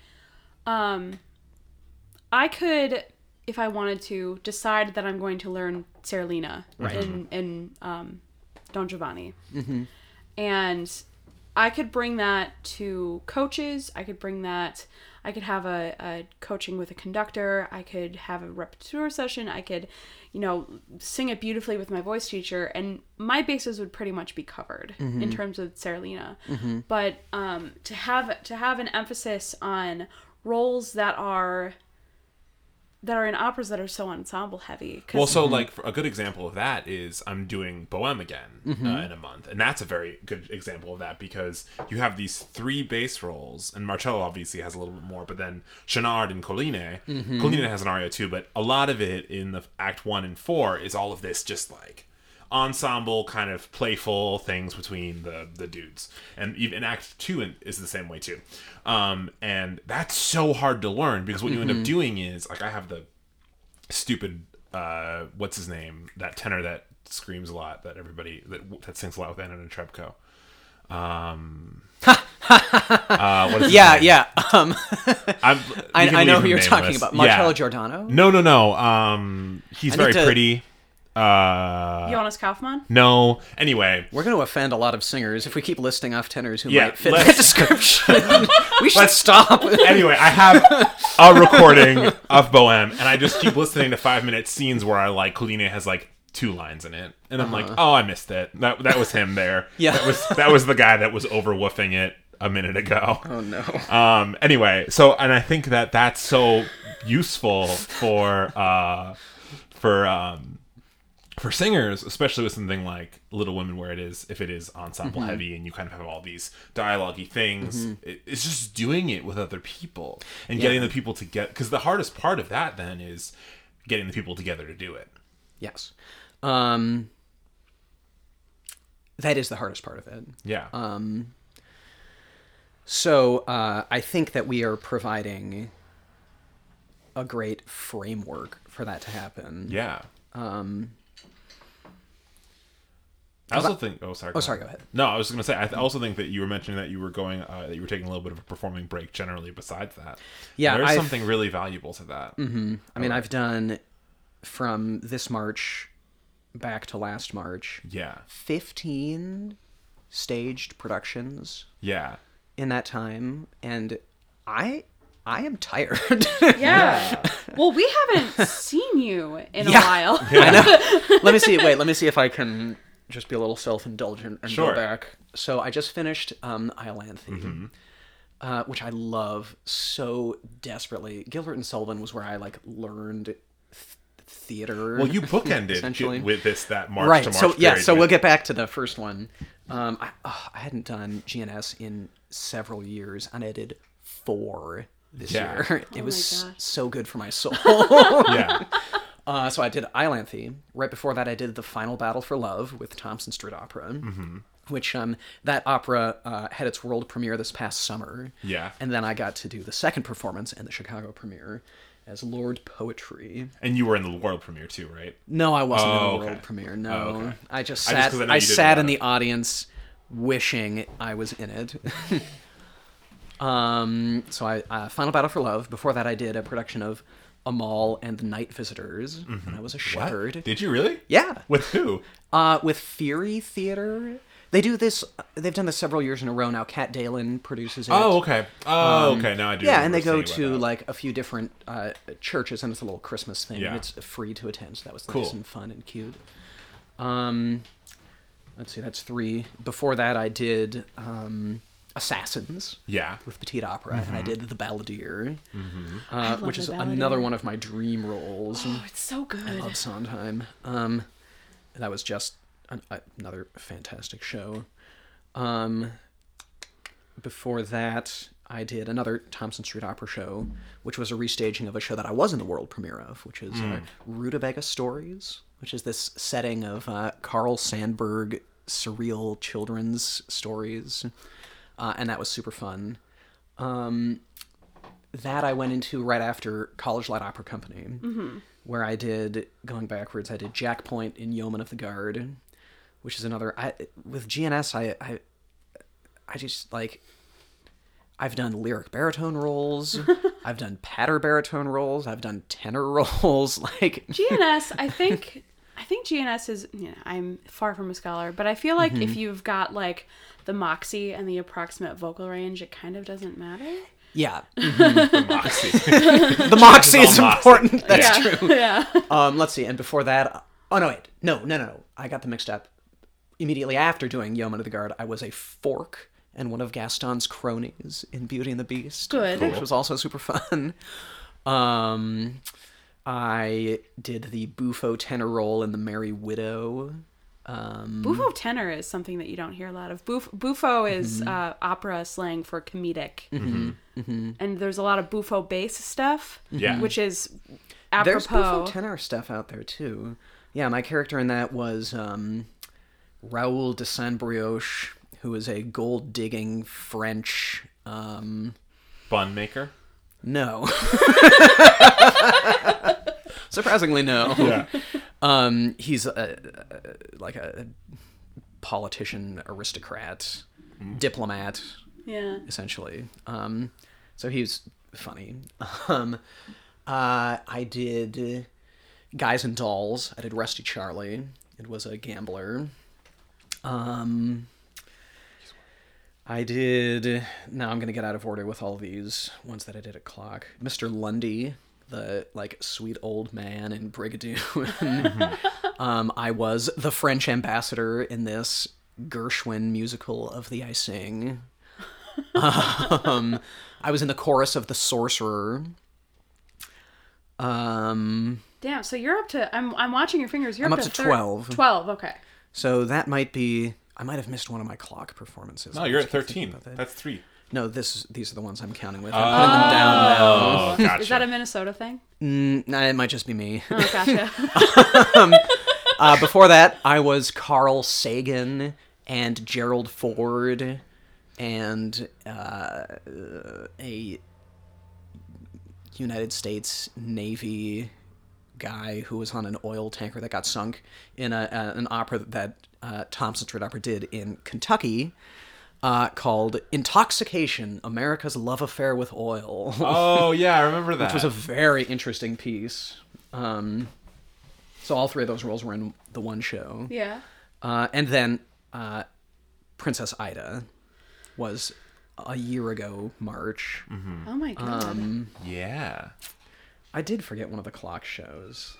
I could, if I wanted to, decide that I'm going to learn Serlina in Don Giovanni, and I could bring that to coaches. I could have a coaching with a conductor. I could have a repertoire session. I could, sing it beautifully with my voice teacher, and my bases would pretty much be covered in terms of Serlina. But to have an emphasis on roles that are in operas that are so ensemble heavy. Well, so like a good example of that is I'm doing Bohème again in a month, and that's a very good example of that because you have these 3 bass roles, and Marcello obviously has a little bit more, but then Chenard and Colline, Colline has an aria too, but a lot of it in the Act 1 and 4 is all of this just like ensemble kind of playful things between the dudes, and even Act 2 is the same way too, and that's so hard to learn because what you end up doing is like I have the stupid what's his name, that tenor that screams a lot, that everybody that sings a lot with Anna Netrebko. What is his name? Yeah. I know who you're talking about. Marcello Giordano? No. He's very pretty. Jonas Kaufmann? No. Anyway, We're going to offend a lot of singers if we keep listing off tenors who Yeah, might fit let's- that description. We should stop. anyway, I have a recording of Bohème, and I just keep listening to 5-minute scenes where I like Colline has like 2 lines in it, and I'm like, oh, I missed it. That was him there. Yeah. that was the guy that was over woofing it a minute ago. Oh, no. Anyway, so and I think that that's so useful for singers, especially with something like Little Women, where if it is ensemble heavy and you kind of have all these dialogue-y things, it's just doing it with other people and getting the people to get, because the hardest part of that then is getting the people together to do it. Yes. That is the hardest part of it. Yeah. So I think that we are providing a great framework for that to happen. Yeah. I also think. Oh, sorry. Oh, sorry. Go ahead. No, I was going to say. I also think that you were mentioning that you were going, that you were taking a little bit of a performing break. Generally, besides that, Yeah, there's something really valuable to that. I mean, I've done from this March back to last March. Yeah. 15 staged productions Yeah. in that time, and I am tired. Yeah. Well, we haven't seen you in a Yeah. while. I know. Let me see if I can just be a little self-indulgent and Sure. go back. So I just finished Iolanthe, which I love so desperately. Gilbert and Sullivan was where I learned theater. Well, you bookended essentially with that March right. to March So yeah, period so we'll with- get back to the first one. I hadn't done GNS in several years, and I did 4 this Yeah. year. It Oh was my gosh. so good for my soul. Yeah. So I did Iolanthe. Right before that, I did The Final Battle for Love with Thompson Street Opera, which that opera had its world premiere this past summer. Yeah. And then I got to do the second performance and the Chicago premiere as Lord Poetry. And you were in the world premiere too, right? No, I wasn't in the okay. world premiere. No, okay. I just 'cause sat. I know I you did sat a in lot the of- audience, wishing I was in it. So I Final Battle for Love. Before that, I did a production of Amal and the Night Visitors, and I was a shepherd. What? Did you really? Yeah, With who? with Fury Theater. They do this. They've done this several years in a row now. Kat Dalen produces it. Oh, okay. Oh, okay. Now I do. Yeah, and they remember go seeing about to that. like a few different churches, and it's a little Christmas thing. Yeah. And it's free to attend, so that was Cool. nice and fun and cute. Let's see, that's 3. Before that, I did Assassins Yeah. with Petite Opera, and I did The Balladeer, love which The is Balladeer. another one of my dream roles. Oh, it's so good. I love Sondheim. That was just another fantastic show. Before that, I did another Thompson Street Opera show, which was a restaging of a show that I was in the world premiere of, which is Rutabaga Stories, which is this setting of Carl Sandburg surreal children's stories, and that was super fun. That I went into right after College Light Opera Company, where I did, going backwards, I did Jack Point in Yeoman of the Guard, which is another. With GNS, I just like. I've done lyric baritone roles. I've done patter baritone roles. I've done tenor roles. Like GNS, I think GNS is, I'm far from a scholar, but I feel like Mm-hmm. if you've got like the moxie and the approximate vocal range, it kind of doesn't matter. yeah, The Moxie. the moxie is Moxie. important. That's yeah. true. Yeah. Let's see. And before that, oh no, wait, no. I got them mixed up. Immediately after doing Yeoman of the Guard, I was a fork and one of Gaston's cronies in Beauty and the Beast. Good. Which was also super fun. I did the Buffo tenor role in The Merry Widow. Buffo tenor is something that you don't hear a lot of. Buffo is opera slang for comedic. And there's a lot of Buffo bass stuff, Yeah. which is There's Buffo apropos. tenor stuff out there too. Yeah, my character in that was Raoul de Saint-Brioche, who is a gold-digging French... Bun maker. No. Surprisingly, no. Yeah. He's like a politician, aristocrat, diplomat, Yeah. essentially. So he's funny. I did Guys and Dolls. I did Rusty Charlie. It was a gambler. I did... Now I'm going to get out of order with all these ones that I did at Clock. Mr. Lundy, the, like, sweet old man in Brigadoon. I was the French ambassador in this Gershwin musical of The I Sing. I was in the chorus of The Sorcerer. Damn, so you're up to... I'm watching your fingers. You're I'm up up to to 12. 12, okay. So that might be... I might have missed one of my Clock performances. No, I you're was at thinking 13. about that. That's 3. No, these are the ones I'm counting with. I'm putting them down now. Oh, gotcha. Is that a Minnesota thing? Nah, it might just be me. Oh, gotcha. Before that, I was Carl Sagan and Gerald Ford and a United States Navy guy who was on an oil tanker that got sunk in an opera that Thompson Street Opera did in Kentucky called Intoxication, America's Love Affair with Oil. Oh, yeah, I remember that. Which was a very interesting piece. So all 3 of those roles were in the one show. Yeah. And then Princess Ida was a year ago, March. Oh my god. Yeah. I did forget one of the Clock shows.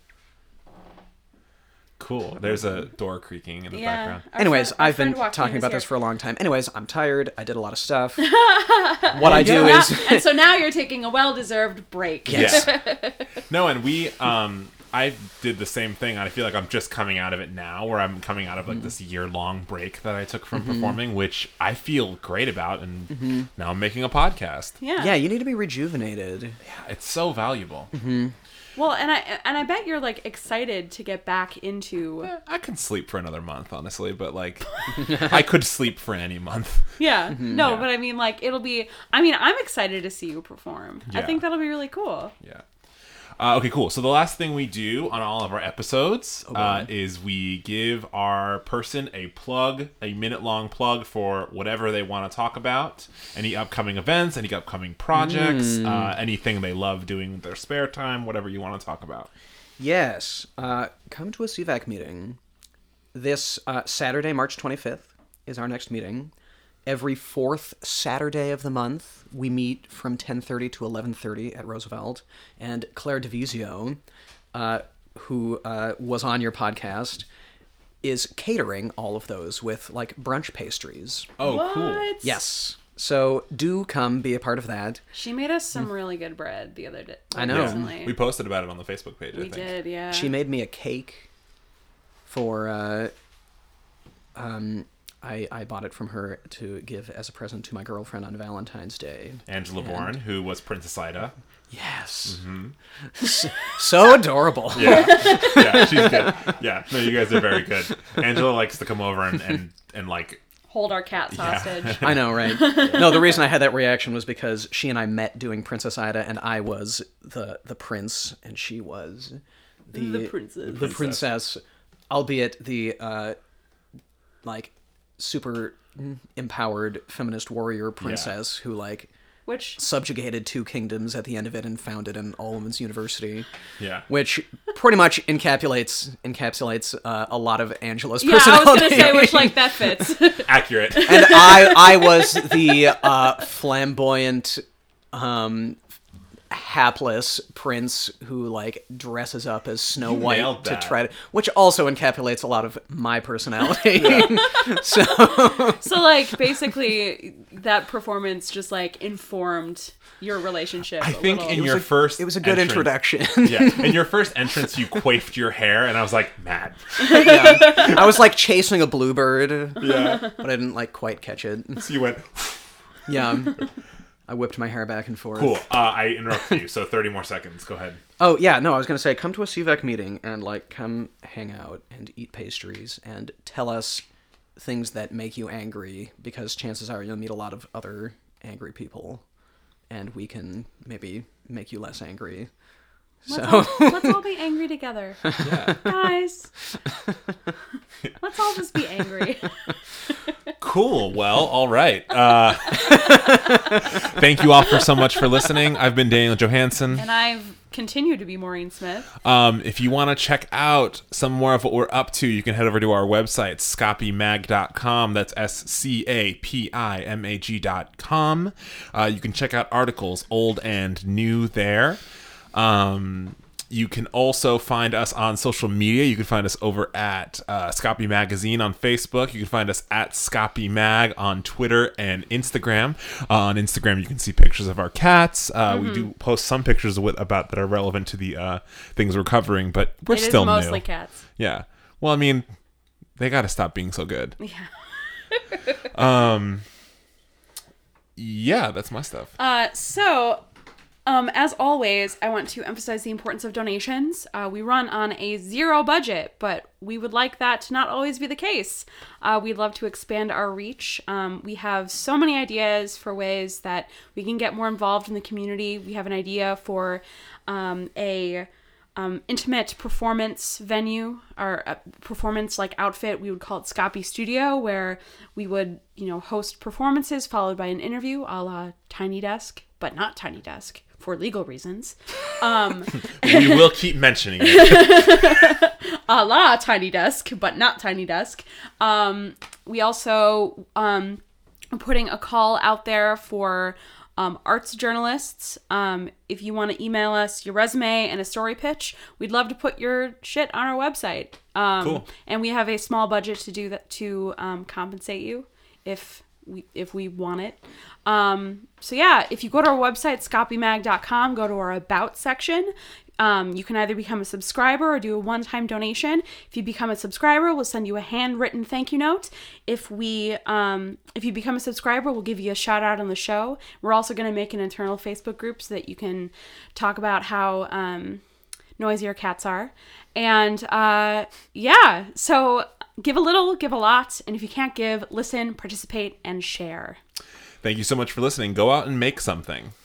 Cool. There's a door creaking in the background. Anyways, I've been talking about this for a long time. Anyways, I'm tired. I did a lot of stuff. What I do is... And so now you're taking a well-deserved break. Yes. No, and we, I did the same thing. I feel like I'm just coming out of it now, where I'm coming out of like this year-long break that I took from performing, which I feel great about, and now I'm making a podcast. Yeah. Yeah, you need to be rejuvenated. It's so valuable. Well, and I bet you're like excited to get back into. I can sleep for another month, honestly, but like, I could sleep for any month. Yeah. No, Yeah. but I mean, like, it'll be. I mean, I'm excited to see you perform. I Yeah. think that'll be really cool. Yeah. Okay, cool. So the last thing we do on all of our episodes is we give our person a minute-long plug for whatever they want to talk about, any upcoming events, any upcoming projects, anything they love doing with their spare time, whatever you want to talk about. Yes. Come to a CVAC meeting. This Saturday, March 25th, is our next meeting. Every fourth Saturday of the month, we meet from 10:30 to 11:30 at Roosevelt. And Claire Divisio, who was on your podcast, is catering all of those with, like, brunch pastries. Oh, What? cool. Yes. So do come be a part of that. She made us some really good bread the other day. I know. Recently. We posted about it on the Facebook page, I We think. did, yeah. She made me a cake for... I bought it from her to give as a present to my girlfriend on Valentine's Day. Angela Bourne, who was Princess Ida. Yes. So adorable. Yeah. Yeah, she's good. Yeah, no, you guys are very good. Angela likes to come over and like... Hold our cats hostage. I know, right? No, the reason I had that reaction was because she and I met doing Princess Ida, and I was the prince, and she was The princess. The princess, albeit the like super empowered feminist warrior princess who like Which subjugated 2 kingdoms at the end of it and founded an all-women's university. Yeah. Which pretty much encapsulates a lot of Angela's yeah, I was personality. gonna say which like that fits. Accurate. And I was the flamboyant, hapless prince who like dresses up as Snow White nailed to that. try to, which also encapsulates a lot of my personality. So So like basically that performance just like informed your relationship. I think a in little. your first it was a good entrance- introduction. Yeah, in your first entrance, you coifed your hair, and I was like, mad. Yeah. I was like chasing a bluebird, Yeah. but I didn't like quite catch it. So you went, Yeah. I whipped my hair back and forth. cool. I interrupted you, so 30 more seconds. Go ahead. Oh, yeah, no, I was going to say, come to a CVAC meeting and, like, come hang out and eat pastries and tell us things that make you angry, because chances are you'll meet a lot of other angry people, and we can maybe make you less angry. Let's all be angry together. Guys. Let's all just be angry. Cool. Well, all right. Thank you all so much for listening. I've been Daniel Johansson. And I've continued to be Maureen Smith. If you want to check out some more of what we're up to, you can head over to our website, scapimag.com. That's SCAPIMAG.com. You can check out articles, old and new, there. You can also find us on social media. You can find us over at Scapi Magazine on Facebook. You can find us at Scapi Mag on Twitter and Instagram. On Instagram, you can see pictures of our cats. We do post some pictures that are relevant to the things we're covering, but we're It is still mostly new. cats. Yeah. Well, I mean, they got to stop being so good. Yeah. Yeah, that's my stuff. As always, I want to emphasize the importance of donations. We run on a zero budget, but we would like that to not always be the case. We'd love to expand our reach. We have so many ideas for ways that we can get more involved in the community. We have an idea for a intimate performance venue, or a performance like outfit. We would call it Scapi Studio, where we would, host performances followed by an interview, a la Tiny Desk, but not Tiny Desk for legal reasons. We will keep mentioning it. A la Tiny Desk, but not Tiny Desk. We also are putting a call out there for arts journalists. If you want to email us your resume and a story pitch, we'd love to put your shit on our website. Cool. And we have a small budget to do that, to compensate you if we want it. So yeah, if you go to our website, scapimag.com, go to our About section. You can either become a subscriber or do a one-time donation. If you become a subscriber, we'll send you a handwritten thank you note. If you become a subscriber, we'll give you a shout out on the show. We're also going to make an internal Facebook group so that you can talk about how noisier cats are. And yeah, so give a little, give a lot. And if you can't give, listen, participate, and share. Thank you so much for listening. Go out and make something.